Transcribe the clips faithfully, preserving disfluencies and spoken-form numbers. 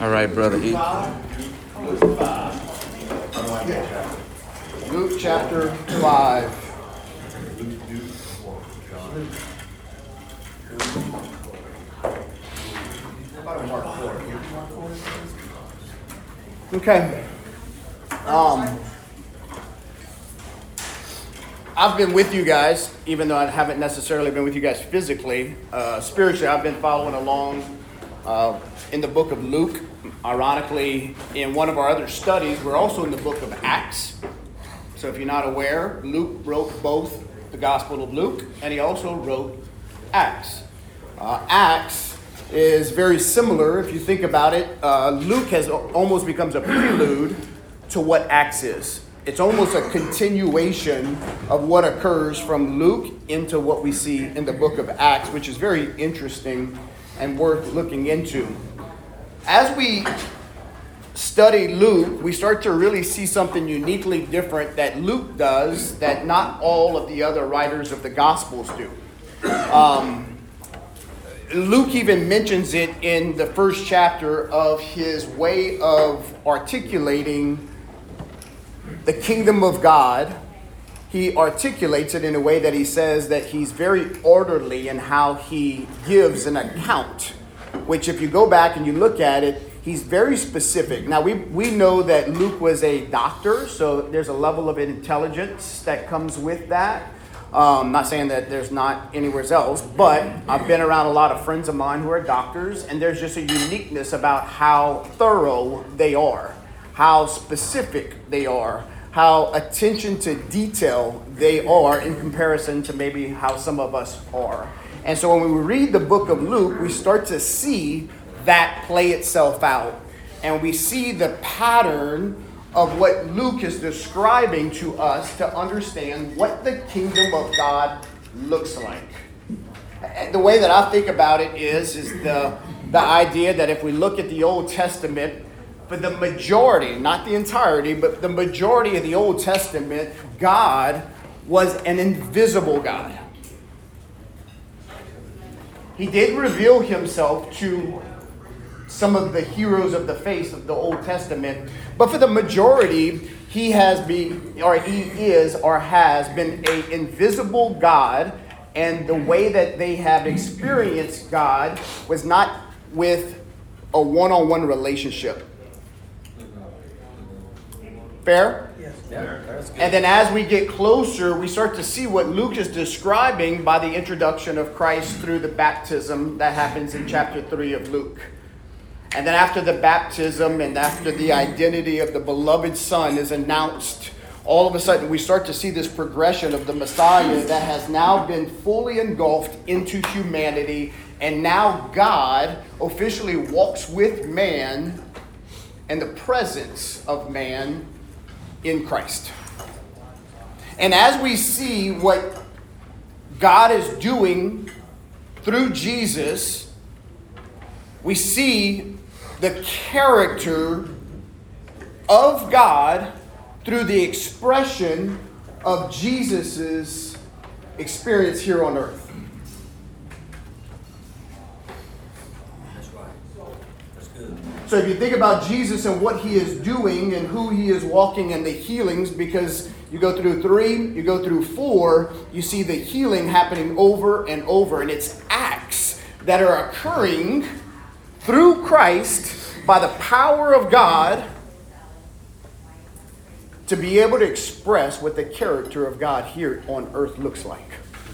All right, brother. Luke five. Luke chapter five. Okay. Um, I've been with you guys, even though I haven't necessarily been with you guys physically. Uh, spiritually, I've been following along uh, in the book of Luke. Ironically, in one of our other studies, we're also in the book of Acts. So if you're not aware, Luke wrote both the Gospel of Luke, and he also wrote Acts. Uh, Acts is very similar. If you think about it, uh, Luke has almost becomes a prelude to what Acts is. It's almost a continuation of what occurs from Luke into what we see in the book of Acts, which is very interesting and worth looking into. As we study Luke, we start to really see something uniquely different that Luke does that not all of the other writers of the Gospels do. Um, Luke even mentions it in the first chapter of his way of articulating the kingdom of God. He articulates it in a way that he says that he's very orderly in how he gives an account, which if you go back and you look at it, he's very specific. Now, we, we know that Luke was a doctor, so there's a level of intelligence that comes with that. Um, not saying that there's not anywhere else, but I've been around a lot of friends of mine who are doctors, and there's just a uniqueness about how thorough they are, how specific they are, how attention to detail they are in comparison to maybe how some of us are. And so when we read the book of Luke, we start to see that play itself out. And we see the pattern of what Luke is describing to us to understand what the kingdom of God looks like. And the way that I think about it is, is the, the idea that if we look at the Old Testament, for the majority, not the entirety, but the majority of the Old Testament, God was an invisible God. He did reveal himself to some of the heroes of the faith of the Old Testament, but for the majority, he has been, or he is, or has been an invisible God, and the way that they have experienced God was not with a one-on-one relationship. Fair? Yes. Yeah, that's good. And then as we get closer, we start to see what Luke is describing by the introduction of Christ through the baptism that happens in chapter three of Luke. And then after the baptism and after the identity of the beloved Son is announced, all of a sudden we start to see this progression of the Messiah that has now been fully engulfed into humanity. And now God officially walks with man in the presence of man in Christ. And as we see what God is doing through Jesus, we see the character of God through the expression of Jesus's experience here on earth. That's right. That's good. So if you think about Jesus and what he is doing and who he is walking and the healings, because you go through three, you go through four, you see the healing happening over and over. And it's acts that are occurring through Christ by the power of God to be able to express what the character of God here on earth looks like.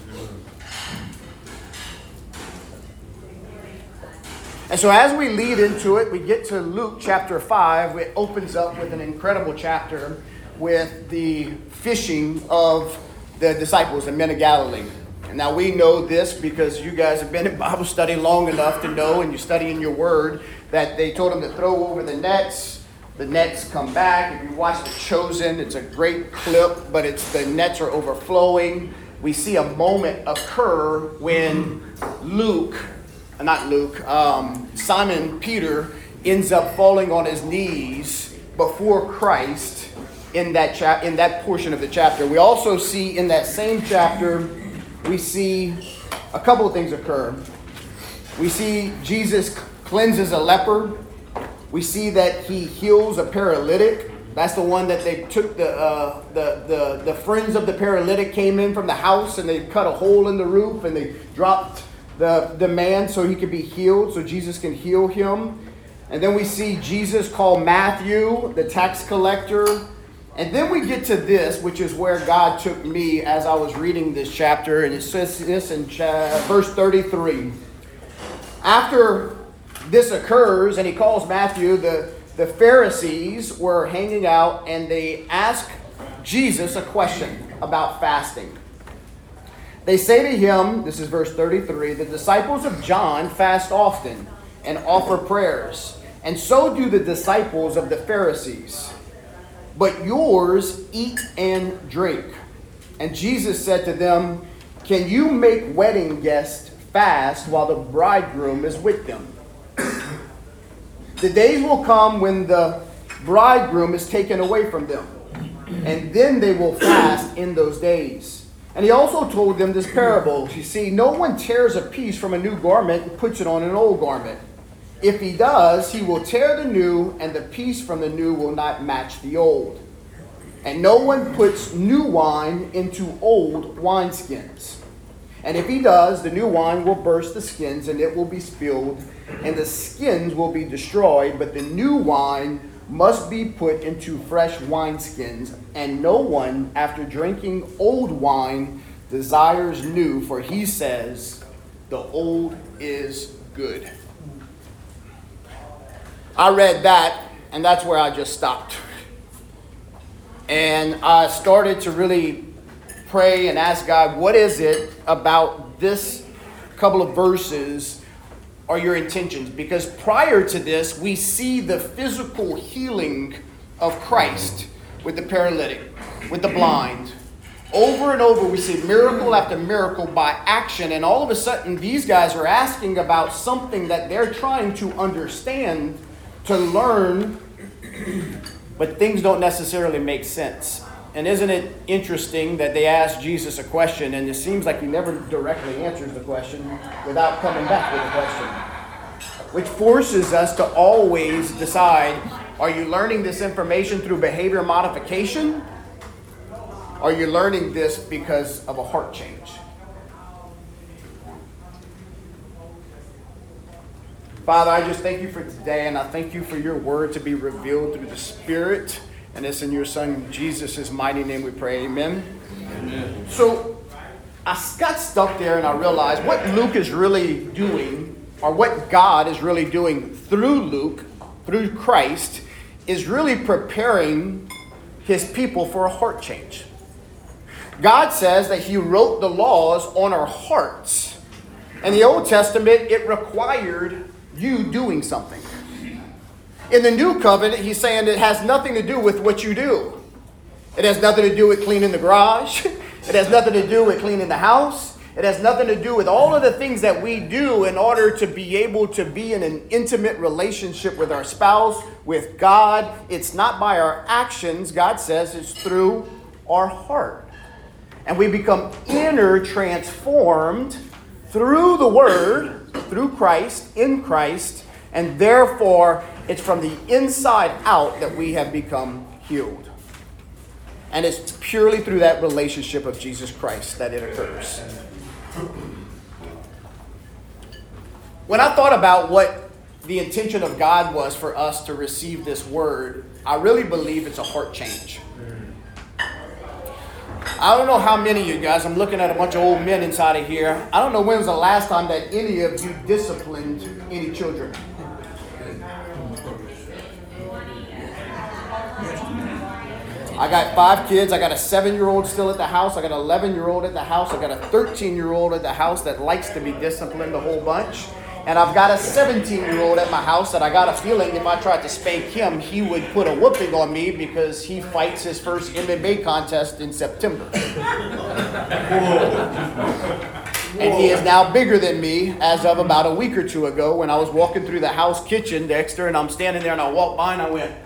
And so as we lead into it, we get to Luke chapter five. It opens up with an incredible chapter with the fishing of the disciples, the men of Galilee. And now we know this because you guys have been in Bible study long enough to know, and you're studying your word, that they told them to throw over the nets. The nets come back. If you watch The Chosen, it's a great clip, but it's the nets are overflowing. We see a moment occur when Luke, not Luke, um, Simon Peter ends up falling on his knees before Christ in that cha- in that portion of the chapter. We also see in that same chapter, we see a couple of things occur. We see Jesus cleanses a leper. We see that he heals a paralytic. That's the one that they took the, uh, the, the, the friends of the paralytic came in from the house and they cut a hole in the roof and they dropped the, the man so he could be healed, so Jesus can heal him. And then we see Jesus call Matthew, the tax collector. And then we get to this, which is where God took me as I was reading this chapter. And it says this in cha- verse thirty-three. After this occurs, and he calls Matthew, the, the Pharisees were hanging out and they ask Jesus a question about fasting. They say to him, this is verse thirty-three, the disciples of John fast often and offer prayers, and so do the disciples of the Pharisees. But yours eat and drink. And Jesus said to them, can you make wedding guests fast while the bridegroom is with them? The days will come when the bridegroom is taken away from them, and then they will fast in those days. And he also told them this parable. You see, no one tears a piece from a new garment and puts it on an old garment. If he does, he will tear the new, and the piece from the new will not match the old. And no one puts new wine into old wineskins. And if he does, the new wine will burst the skins, and it will be spilled, and the skins will be destroyed. But the new wine must be put into fresh wineskins. And no one, after drinking old wine, desires new, for he says, the old is good. I read that, and that's where I just stopped. And I started to really pray and ask God, what is it about this couple of verses are your intentions? Because prior to this, we see the physical healing of Christ with the paralytic, with the blind. Over and over, we see miracle after miracle by action. And all of a sudden, these guys are asking about something that they're trying to understand, to learn, but things don't necessarily make sense. And isn't it interesting that they asked Jesus a question, and it seems like he never directly answers the question without coming back with a question, which forces us to always decide, are you learning this information through behavior modification? Are you learning this because of a heart change? Father, I just thank you for today, and I thank you for your word to be revealed through the Spirit. And it's in your Son, Jesus' mighty name we pray. Amen. Amen. So I got stuck there and I realized what Luke is really doing, or what God is really doing through Luke, through Christ, is really preparing his people for a heart change. God says that he wrote the laws on our hearts. In the Old Testament, it required you doing something. In the New Covenant, he's saying it has nothing to do with what you do. It has nothing to do with cleaning the garage. It has nothing to do with cleaning the house. It has nothing to do with all of the things that we do in order to be able to be in an intimate relationship with our spouse, with God. It's not by our actions, God says, it's through our heart. And we become inner transformed through the Word, through Christ, in Christ, and therefore it's from the inside out that we have become healed. And it's purely through that relationship of Jesus Christ that it occurs. When I thought about what the intention of God was for us to receive this word, I really believe it's a heart change. I don't know how many of you guys, I'm looking at a bunch of old men inside of here. I don't know when was the last time that any of you disciplined any children. I got five kids. I got a seven-year-old still at the house. I got an eleven-year-old at the house. I got a thirteen-year-old at the house that likes to be disciplined a whole bunch. And I've got a seventeen-year-old at my house that I got a feeling if I tried to spank him, he would put a whooping on me because he fights his first M M A contest in September. And he is now bigger than me as of about a week or two ago when I was walking through the house kitchen, Dexter, and I'm standing there and I walked by and I went,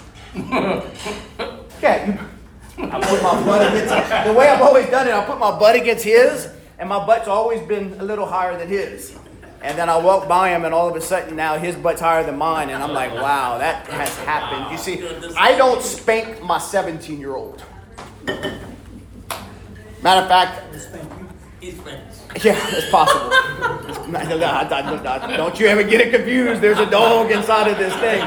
yeah, you, I put my butt against, the way I've always done it, I put my butt against his, and my butt's always been a little higher than his. And then I walk by him, and all of a sudden now his butt's higher than mine, and I'm like, wow, that has happened. You see, I don't spank my seventeen-year-old. Matter of fact, He's Spanish. yeah, it's possible. Don't you ever get it confused. There's a dog inside of this thing.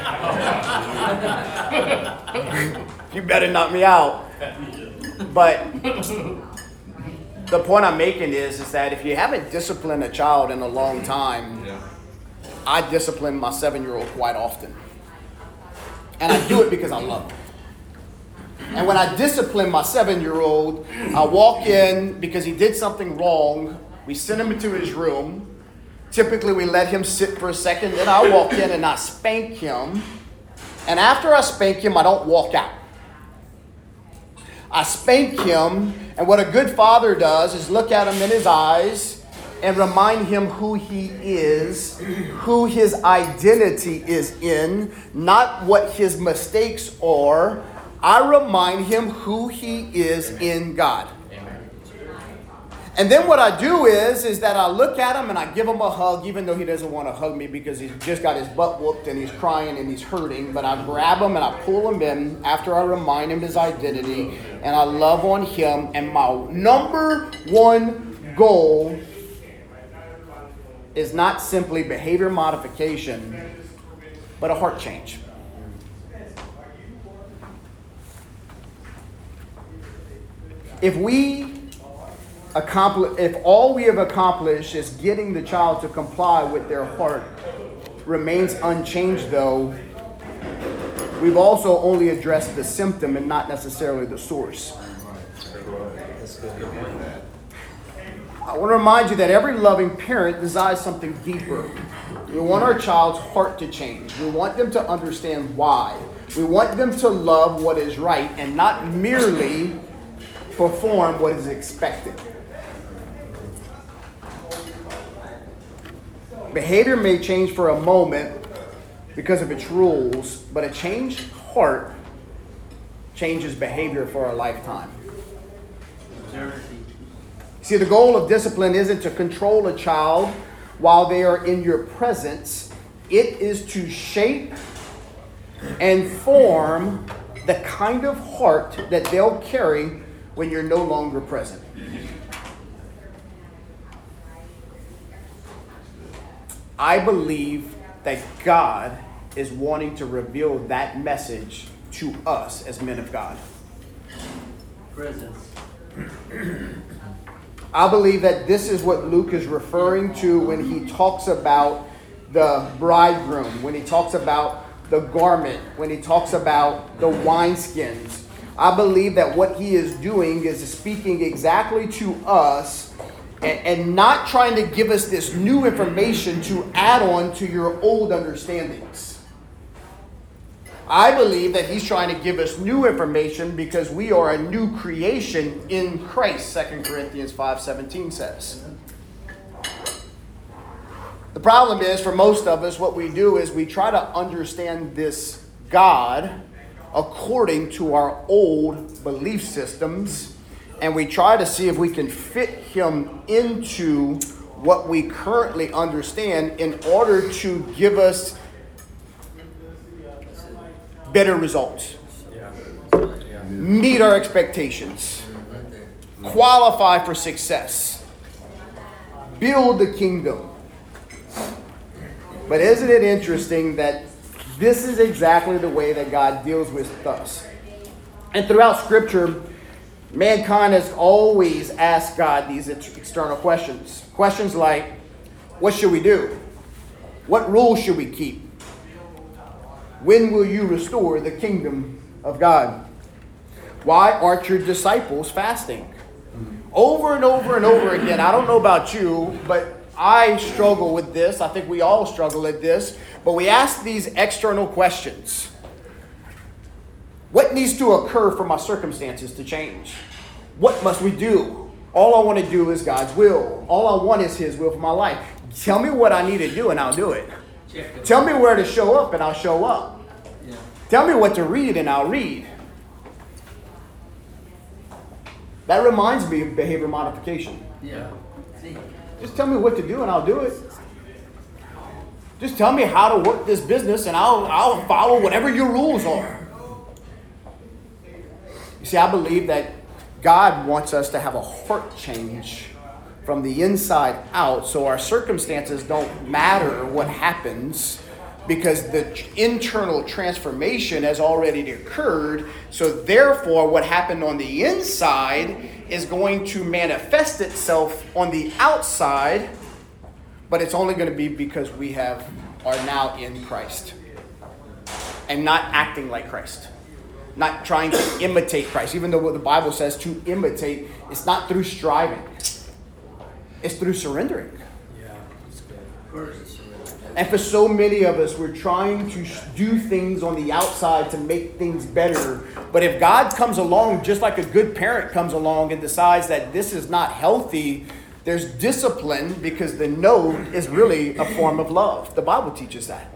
You better knock me out. But the point I'm making is, is that if you haven't disciplined a child in a long time, I discipline my seven-year-old quite often. And I do it because I love him. And when I discipline my seven-year-old, I walk in because he did something wrong. We send him into his room. Typically, we let him sit for a second. Then I walk in and I spank him. And after I spank him, I don't walk out. I spank him. And what a good father does is look at him in his eyes and remind him who he is, who his identity is in, not what his mistakes are. I remind him who he is in God. Amen. And then what I do is, is that I look at him and I give him a hug, even though he doesn't want to hug me because he's just got his butt whooped and he's crying and he's hurting. But I grab him and I pull him in after I remind him his identity, and I love on him. And my number one goal is not simply behavior modification, but a heart change. If we accomplish, if all we have accomplished is getting the child to comply with their heart remains unchanged, though, we've also only addressed the symptom and not necessarily the source. I want to remind you that every loving parent desires something deeper. We want our child's heart to change. We want them to understand why. We want them to love what is right and not merely perform what is expected. Behavior may change for a moment because of its rules, but a changed heart changes behavior for a lifetime. See, the goal of discipline isn't to control a child while they are in your presence. It is to shape and form the kind of heart that they'll carry when you're no longer present. I believe that God is wanting to reveal that message to us as men of God. Presence. I believe that this is what Luke is referring to when he talks about the bridegroom, when he talks about the garment, when he talks about the wineskins. I believe that what he is doing is speaking exactly to us and, and not trying to give us this new information to add on to your old understandings. I believe that he's trying to give us new information because we are a new creation in Christ, Second Corinthians five seventeen says. The problem is, for most of us, what we do is we try to understand this God according to our old belief systems, and we try to see if we can fit him into what we currently understand in order to give us better results, meet our expectations, qualify for success, build the kingdom. But isn't it interesting that this is exactly the way that God deals with us? And throughout Scripture, mankind has always asked God these external questions. Questions like, what should we do? What rules should we keep? When will you restore the kingdom of God? Why aren't your disciples fasting? Over and over and over again. I don't know about you, but I struggle with this. I think we all struggle at this. But we ask these external questions. What needs to occur for my circumstances to change? What must we do? All I want to do is God's will. All I want is his will for my life. Tell me what I need to do and I'll do it. Tell me where to show up and I'll show up. Yeah. Tell me what to read and I'll read. That reminds me of behavior modification. Yeah. Just tell me what to do and I'll do it. Just tell me how to work this business and I'll, I'll follow whatever your rules are. You see, I believe that God wants us to have a heart change from the inside out, so our circumstances don't matter what happens, because the internal transformation has already occurred. So therefore, what happened on the inside is going to manifest itself on the outside, but it's only going to be because we have are now in Christ and not acting like Christ. Not trying to imitate Christ, even though what the Bible says to imitate, it's not through striving. It's through surrendering. Yeah, that's good. First, surrender. And for so many of us, we're trying to do things on the outside to make things better. But if God comes along, just like a good parent comes along and decides that this is not healthy, there's discipline, because the no is really a form of love. The Bible teaches that.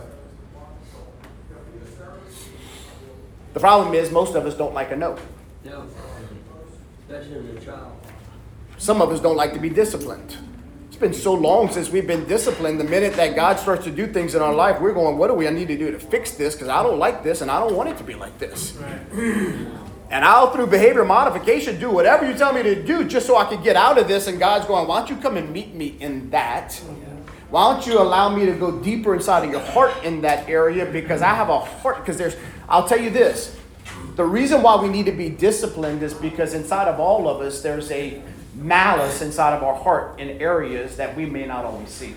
The problem is most of us don't like a no. No. Especially as a child. Some of us don't like to be disciplined. It's been so long since we've been disciplined. The minute that God starts to do things in our life, we're going, what do we need to do to fix this? Because I don't like this and I don't want it to be like this. Right. And I'll, through behavior modification, do whatever you tell me to do just so I can get out of this. And God's going, why don't you come and meet me in that? Why don't you allow me to go deeper inside of your heart in that area? Because I have a heart. Because there's, I'll tell you this. The reason why we need to be disciplined is because inside of all of us, there's a malice inside of our heart in areas that we may not always see.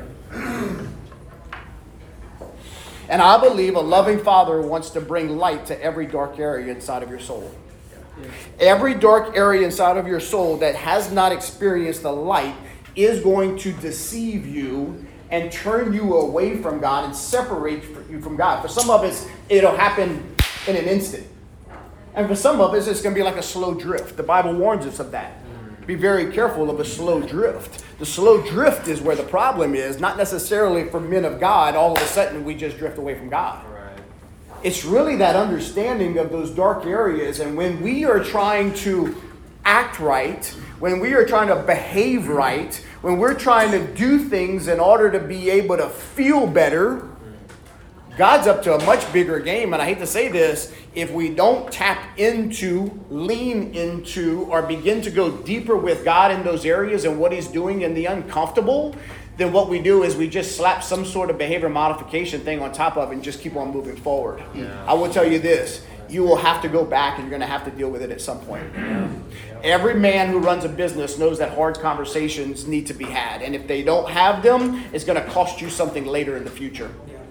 And I believe a loving Father wants to bring light to every dark area inside of your soul. Every dark area inside of your soul that has not experienced the light is going to deceive you and turn you away from God and separate you from God. For some of us, it'll happen in an instant. And for some of us, it's going to be like a slow drift. The Bible warns us of that. Be very careful of a slow drift. The slow drift is where the problem is, not necessarily for men of God. All of a sudden, we just drift away from God. Right. It's really that understanding of those dark areas. And when we are trying to act right, when we are trying to behave right, when we're trying to do things in order to be able to feel better, God's up to a much bigger game. And I hate to say this, if we don't tap into, lean into, or begin to go deeper with God in those areas and what He's doing in the uncomfortable, then what we do is we just slap some sort of behavior modification thing on top of it and just keep on moving forward. Yeah. I will tell you this, you will have to go back and you're going to have to deal with it at some point. Yeah. Every man who runs a business knows that hard conversations need to be had. And if they don't have them, it's going to cost you something later in the future.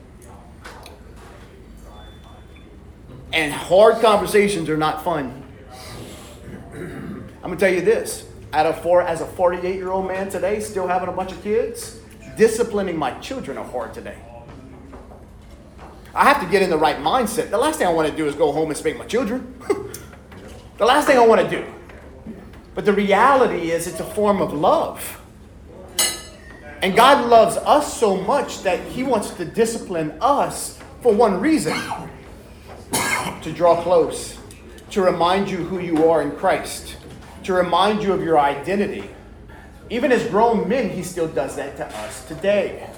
And hard conversations are not fun. I'm going to tell you this. Out of four, as a forty-eight-year-old man today, still having a bunch of kids, disciplining my children are hard today. I have to get in the right mindset. The last thing I want to do is go home and spank my children. The last thing I want to do. But the reality is it's a form of love. And God loves us so much that He wants to discipline us for one reason. To draw close, to remind you who you are in Christ, to remind you of your identity. Even as grown men, He still does that to us today.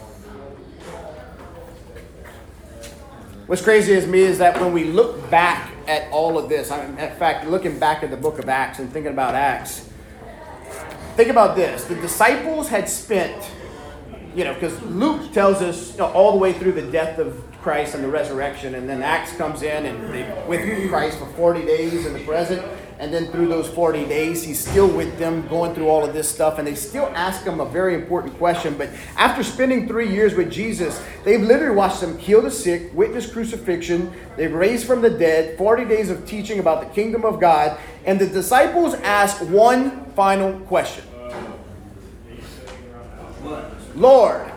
What's crazy is me is that when we look back at all of this, in fact, looking back at the book of Acts and thinking about Acts, think about this. The disciples had spent, you know, because Luke tells us, you know, all the way through the death of Christ and the resurrection, and then Acts comes in and they with Christ for forty days in the present, and then through those forty days He's still with them going through all of this stuff, and they still ask Him a very important question. But after spending three years with Jesus, they've literally watched Him heal the sick, witness crucifixion, they've raised from the dead, forty days of teaching about the kingdom of God, and the disciples ask one final question. Lord,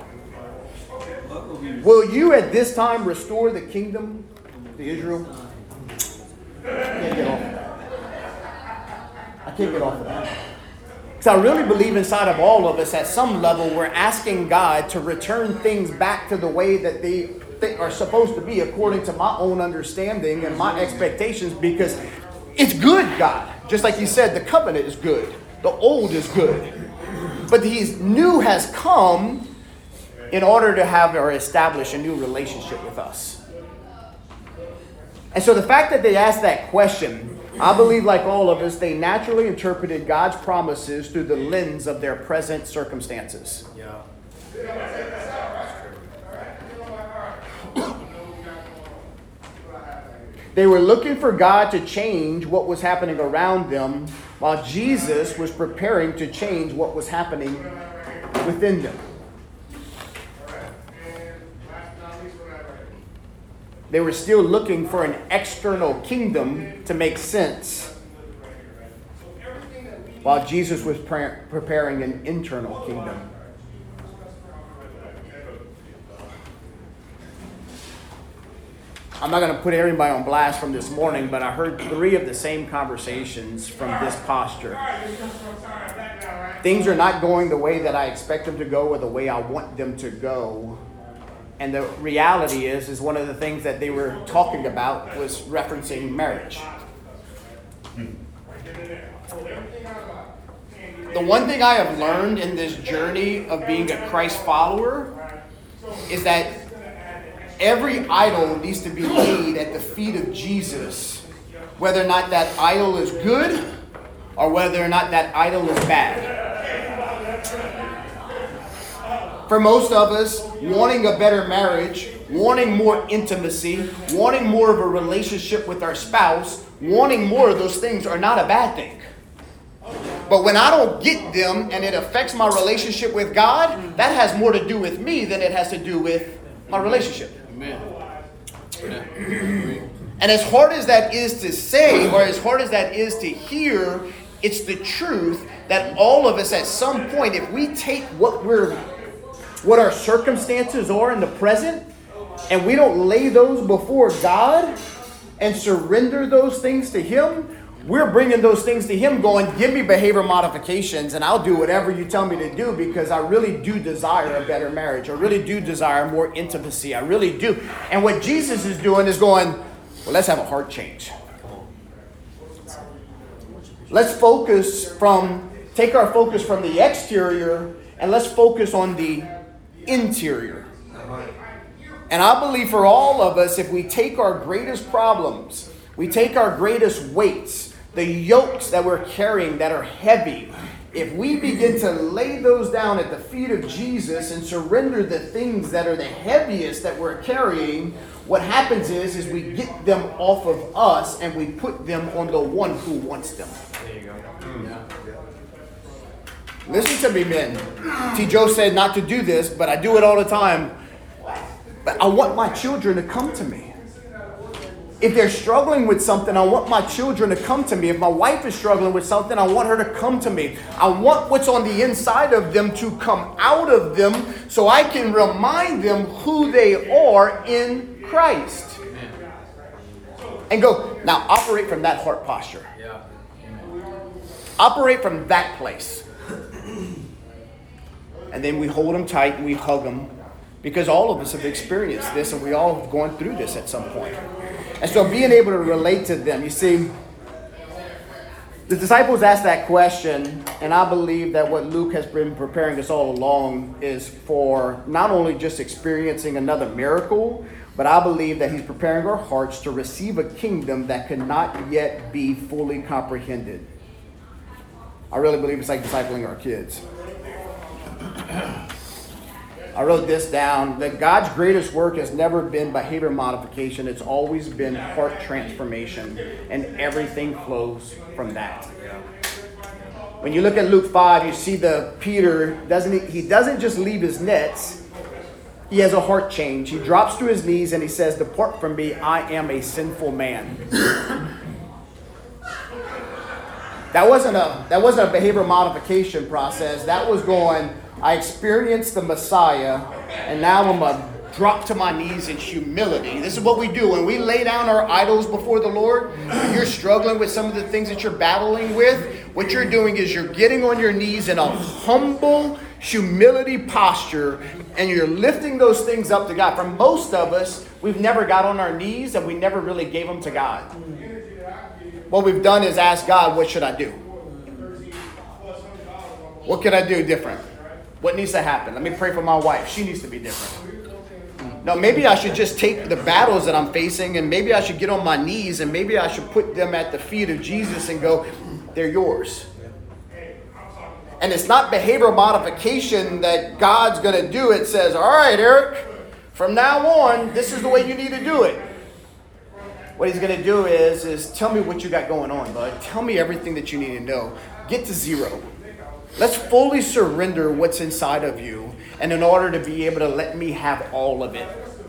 will you at this time restore the kingdom to Israel? I can't get off of that. I can't get off of that. Because I really believe inside of all of us, at some level, we're asking God to return things back to the way that they th- are supposed to be according to my own understanding and my expectations, because it's good, God. Just like He said, the covenant is good. The old is good. But His new has come. in order to have or establish a new relationship with us. And so the fact that they asked that question, I believe like all of us, they naturally interpreted God's promises through the lens of their present circumstances. Yeah. They were looking for God to change what was happening around them while Jesus was preparing to change what was happening within them. They were still looking for an external kingdom to make sense, while Jesus was pre- preparing an internal kingdom. I'm not going to put everybody on blast from this morning, but I heard three of the same conversations from this posture. Things are not going the way that I expect them to go or the way I want them to go. And the reality is, is one of the things that they were talking about was referencing marriage. The one thing I have learned in this journey of being a Christ follower is that every idol needs to be laid at the feet of Jesus, whether or not that idol is good or whether or not that idol is bad. For most of us, wanting a better marriage, wanting more intimacy, wanting more of a relationship with our spouse, wanting more of those things are not a bad thing. But when I don't get them and it affects my relationship with God, that has more to do with me than it has to do with my relationship. Amen. And as hard as that is to say, or as hard as that is to hear, it's the truth that all of us at some point, if we take what we're, what our circumstances are in the present, and we don't lay those before God and surrender those things to Him, we're bringing those things to Him going, give me behavior modifications and I'll do whatever you tell me to do because I really do desire a better marriage. I really do desire more intimacy. I really do. And what Jesus is doing is going, well, let's have a heart change. Let's focus from, take our focus from the exterior and let's focus on the interior. And I believe for all of us, if we take our greatest problems, we take our greatest weights, the yokes that we're carrying that are heavy, if we begin to lay those down at the feet of Jesus and surrender the things that are the heaviest that we're carrying, what happens is, is we get them off of us and we put them on the one who wants them. There you go. Yeah. Listen to me, men. T. Joe said not to do this, but I do it all the time. But I want my children to come to me. If they're struggling with something, I want my children to come to me. If my wife is struggling with something, I want her to come to me. I want what's on the inside of them to come out of them so I can remind them who they are in Christ. And go, now operate from that heart posture. Yeah. Operate from that place. And then we hold them tight and we hug them because all of us have experienced this and we all have gone through this at some point. And so being able to relate to them, you see, the disciples asked that question, and I believe that what Luke has been preparing us all along is for not only just experiencing another miracle, but I believe that he's preparing our hearts to receive a kingdom that cannot yet be fully comprehended. I really believe it's like discipling our kids. I wrote this down, that God's greatest work has never been behavior modification. It's always been heart transformation, and everything flows from that. When you look at Luke five, you see the Peter, doesn't he, he doesn't just leave his nets. He has a heart change. He drops to his knees and he says, "Depart from me, I am a sinful man." That wasn't a that wasn't a behavior modification process. That was going, I experienced the Messiah, and now I'm going to drop to my knees in humility. This is what we do. When we lay down our idols before the Lord, when you're struggling with some of the things that you're battling with, what you're doing is you're getting on your knees in a humble humility posture, and you're lifting those things up to God. For most of us, we've never got on our knees, and we never really gave them to God. What we've done is ask God, what should I do? What can I do different? What needs to happen? Let me pray for my wife. She needs to be different. No, maybe I should just take the battles that I'm facing, and maybe I should get on my knees, and maybe I should put them at the feet of Jesus and go, they're yours. And it's not behavioral modification that God's going to do. It says, all right, Eric, from now on, this is the way you need to do it. What he's going to do is, is tell me what you got going on, bud. Tell me everything that you need to know. Get to zero. Let's fully surrender what's inside of you, and in order to be able to let me have all of it.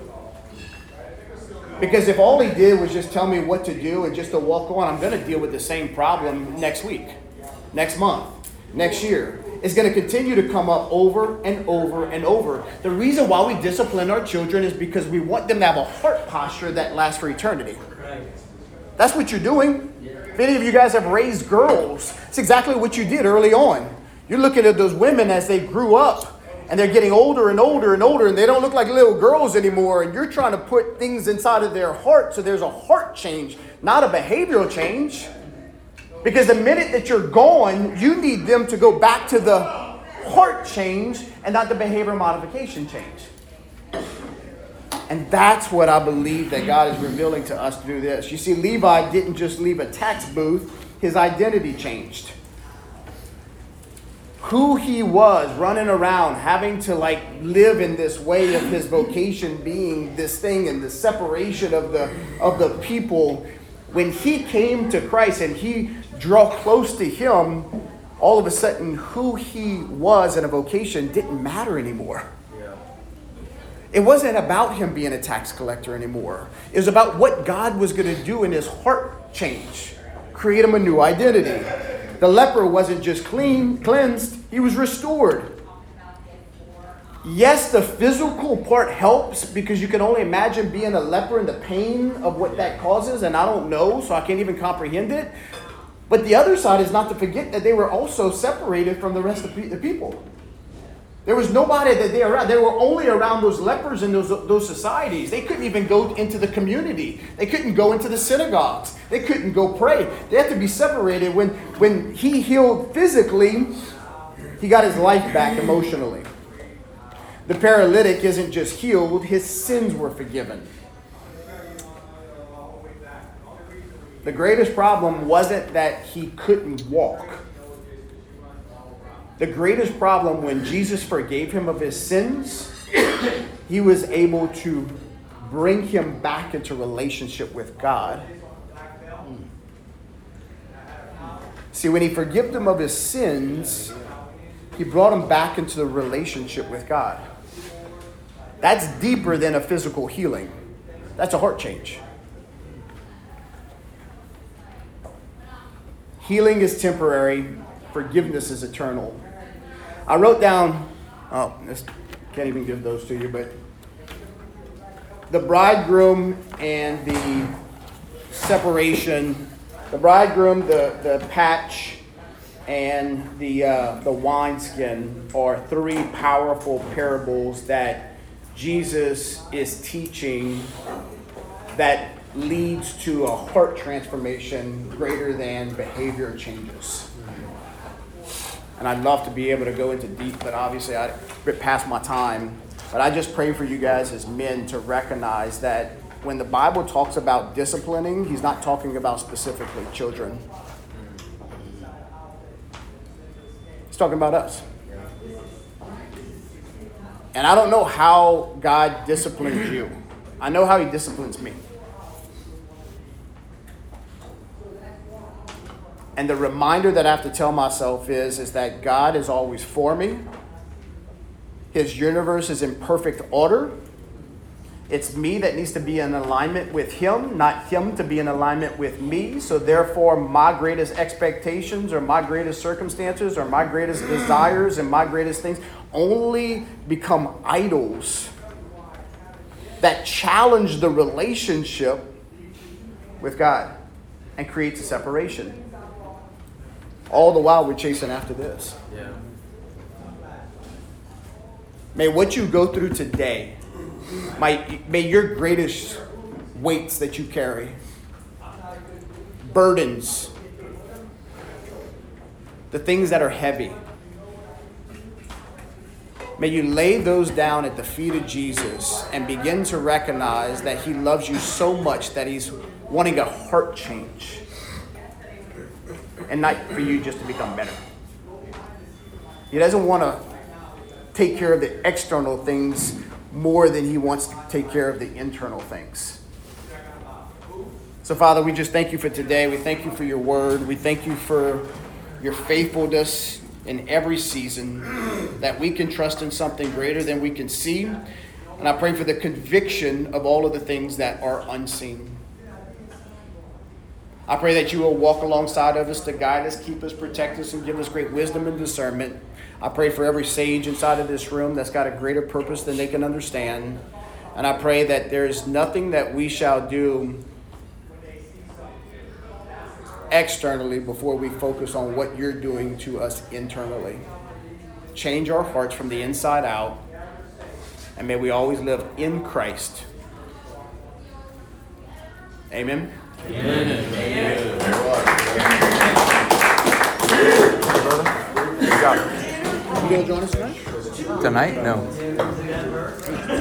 Because if all he did was just tell me what to do and just to walk on, I'm going to deal with the same problem next week, next month, next year. It's going to continue to come up over and over and over. The reason why we discipline our children is because we want them to have a heart posture that lasts for eternity. That's what you're doing. If any of you guys have raised girls, it's exactly what you did early on. You're looking at those women as they grew up, and they're getting older and older and older, and they don't look like little girls anymore. And you're trying to put things inside of their heart so there's a heart change, not a behavioral change. Because the minute that you're gone, you need them to go back to the heart change and not the behavior modification change. And that's what I believe that God is revealing to us to do this. You see, Levi didn't just leave a tax booth. His identity changed. Who he was running around, having to like live in this way of his vocation being this thing and the separation of the of the people. When he came to Christ and he drew close to him, all of a sudden who he was in a vocation didn't matter anymore. Yeah. It wasn't about him being a tax collector anymore. It was about what God was going to do in his heart change, create him a new identity. The leper wasn't just clean, cleansed, he was restored. Yes, the physical part helps because you can only imagine being a leper and the pain of what that causes. And I don't know, so I can't even comprehend it. But the other side is not to forget that they were also separated from the rest of the people. There was nobody that they were around. They were only around those lepers in those, those societies. They couldn't even go into the community. They couldn't go into the synagogues. They couldn't go pray. They had to be separated. When, when he healed physically, he got his life back emotionally. The paralytic isn't just healed, his sins were forgiven. The greatest problem wasn't that he couldn't walk. The greatest problem when Jesus forgave him of his sins, he was able to bring him back into relationship with God. See, when he forgave him of his sins, he brought him back into the relationship with God. That's deeper than a physical healing. That's a heart change. Healing is temporary. Forgiveness is eternal. I wrote down, oh, this, can't even give those to you, but the bridegroom and the separation, the bridegroom, the, the patch, and the uh, the wineskin are three powerful parables that Jesus is teaching that leads to a heart transformation greater than behavior changes. And I'd love to be able to go into deep, but obviously I bit past my time. But I just pray for you guys as men to recognize that when the Bible talks about disciplining, he's not talking about specifically children. He's talking about us. And I don't know how God disciplines you. I know how he disciplines me. And the reminder that I have to tell myself is, is that God is always for me. His universe is in perfect order. It's me that needs to be in alignment with him, not him to be in alignment with me. So therefore, my greatest expectations or my greatest circumstances or my greatest desires and my greatest things only become idols that challenge the relationship with God and creates a separation. All the while we're chasing after this. Yeah. May what you go through today, may, may your greatest weights that you carry, burdens, the things that are heavy, May you lay those down at the feet of Jesus and begin to recognize that he loves you so much that he's wanting a heart change. And not for you just to become better. He doesn't want to take care of the external things more than he wants to take care of the internal things. So, Father, we just thank you for today. We thank you for your word. We thank you for your faithfulness in every season, that we can trust in something greater than we can see. And I pray for the conviction of all of the things that are unseen. I pray that you will walk alongside of us to guide us, keep us, protect us, and give us great wisdom and discernment. I pray for every sage inside of this room that's got a greater purpose than they can understand. And I pray that there is nothing that we shall do externally before we focus on what you're doing to us internally. Change our hearts from the inside out, and may we always live in Christ. Amen. Amen. Amen. You gonna join us tonight? Tonight? No.